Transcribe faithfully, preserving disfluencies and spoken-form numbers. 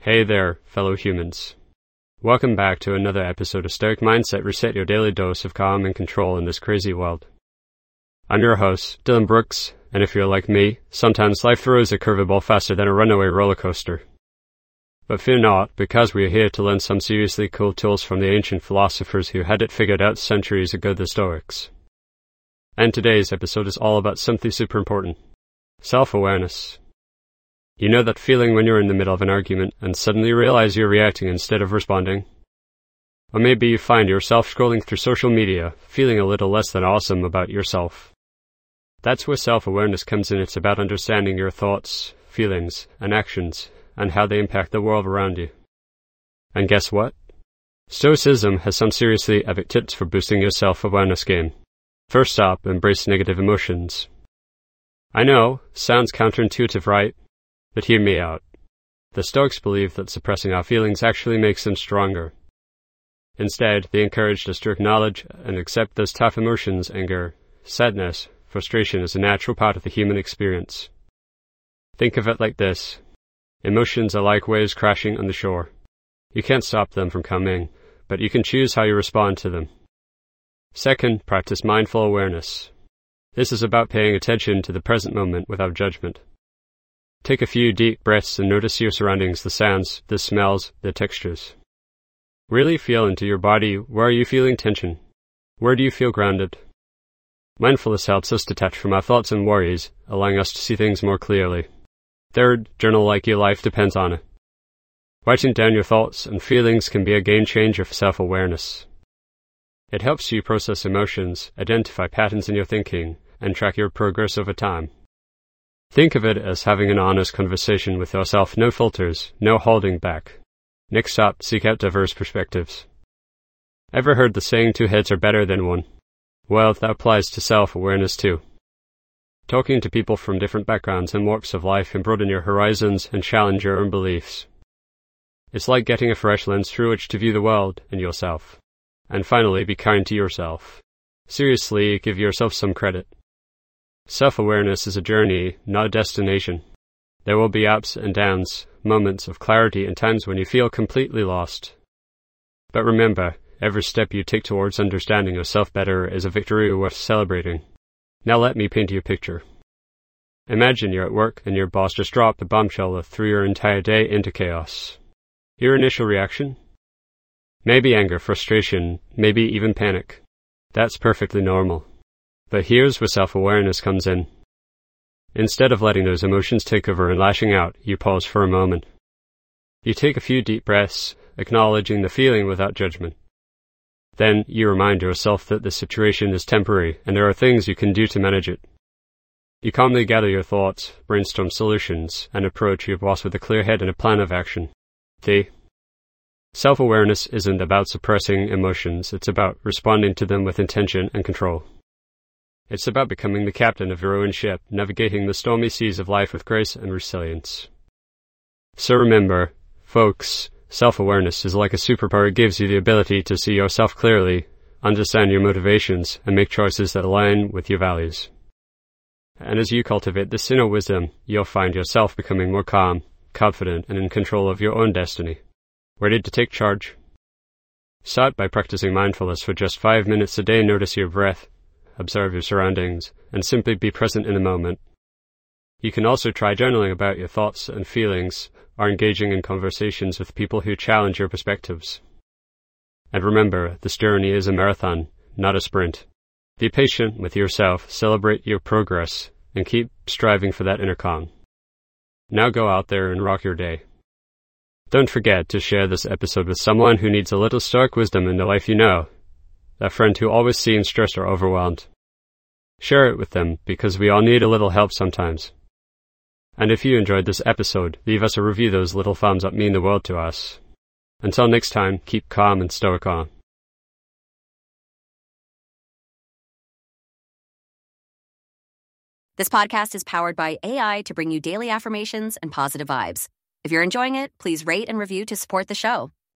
Hey there, fellow humans. Welcome back to another episode of Stoic Mindset Reset, your daily dose of calm and control in this crazy world. I'm your host, Dylan Brooks, and if you're like me, sometimes life throws a curveball faster than a runaway roller coaster. But fear not, because we are here to learn some seriously cool tools from the ancient philosophers who had it figured out centuries ago, the Stoics. And today's episode is all about something super important. Self-awareness. You know that feeling when you're in the middle of an argument and suddenly realize you're reacting instead of responding? Or maybe you find yourself scrolling through social media, feeling a little less than awesome about yourself. That's where self-awareness comes in. It's about understanding your thoughts, feelings, and actions, and how they impact the world around you. And guess what? Stoicism has some seriously epic tips for boosting your self-awareness game. First up, embrace negative emotions. I know, sounds counterintuitive, right? But hear me out. The Stoics believe that suppressing our feelings actually makes them stronger. Instead, they encouraged us to acknowledge and accept those tough emotions: anger, sadness, frustration as a natural part of the human experience. Think of it like this. Emotions are like waves crashing on the shore. You can't stop them from coming, but you can choose how you respond to them. Second, practice mindful awareness. This is about paying attention to the present moment without judgment. Take a few deep breaths and notice your surroundings, the sounds, the smells, the textures. Really feel into your body. Where are you feeling tension? Where do you feel grounded? Mindfulness helps us detach from our thoughts and worries, allowing us to see things more clearly. Third, journal like your life depends on it. Writing down your thoughts and feelings can be a game changer for self-awareness. It helps you process emotions, identify patterns in your thinking, and track your progress over time. Think of it as having an honest conversation with yourself, no filters, no holding back. Next up, seek out diverse perspectives. Ever heard the saying, two heads are better than one? Well, that applies to self-awareness too. Talking to people from different backgrounds and walks of life can broaden your horizons and challenge your own beliefs. It's like getting a fresh lens through which to view the world and yourself. And finally, be kind to yourself. Seriously, give yourself some credit. Self-awareness is a journey, not a destination. There will be ups and downs, moments of clarity and times when you feel completely lost. But remember, every step you take towards understanding yourself better is a victory worth celebrating. Now let me paint you a picture. Imagine you're at work and your boss just dropped a bombshell that threw your entire day into chaos. Your initial reaction? Maybe anger, frustration, maybe even panic. That's perfectly normal. But here's where self-awareness comes in. Instead of letting those emotions take over and lashing out, you pause for a moment. You take a few deep breaths, acknowledging the feeling without judgment. Then you remind yourself that the situation is temporary and there are things you can do to manage it. You calmly gather your thoughts, brainstorm solutions, and approach your boss with a clear head and a plan of action. The Self-awareness isn't about suppressing emotions, it's about responding to them with intention and control. It's about becoming the captain of your own ship, navigating the stormy seas of life with grace and resilience. So remember, folks, self-awareness is like a superpower. It gives you the ability to see yourself clearly, understand your motivations, and make choices that align with your values. And as you cultivate this inner wisdom, you'll find yourself becoming more calm, confident, and in control of your own destiny. Ready to take charge? Start by practicing mindfulness for just five minutes a day. Notice your breath, observe your surroundings, and simply be present in the moment. You can also try journaling about your thoughts and feelings, or engaging in conversations with people who challenge your perspectives. And remember, this journey is a marathon, not a sprint. Be patient with yourself, celebrate your progress, and keep striving for that inner calm. Now go out there and rock your day. Don't forget to share this episode with someone who needs a little Stoic wisdom in the life you know. That friend who always seems stressed or overwhelmed. Share it with them, because we all need a little help sometimes. And if you enjoyed this episode, leave us a review. Those little thumbs up mean the world to us. Until next time, keep calm and stoic on. This podcast is powered by A I to bring you daily affirmations and positive vibes. If you're enjoying it, please rate and review to support the show.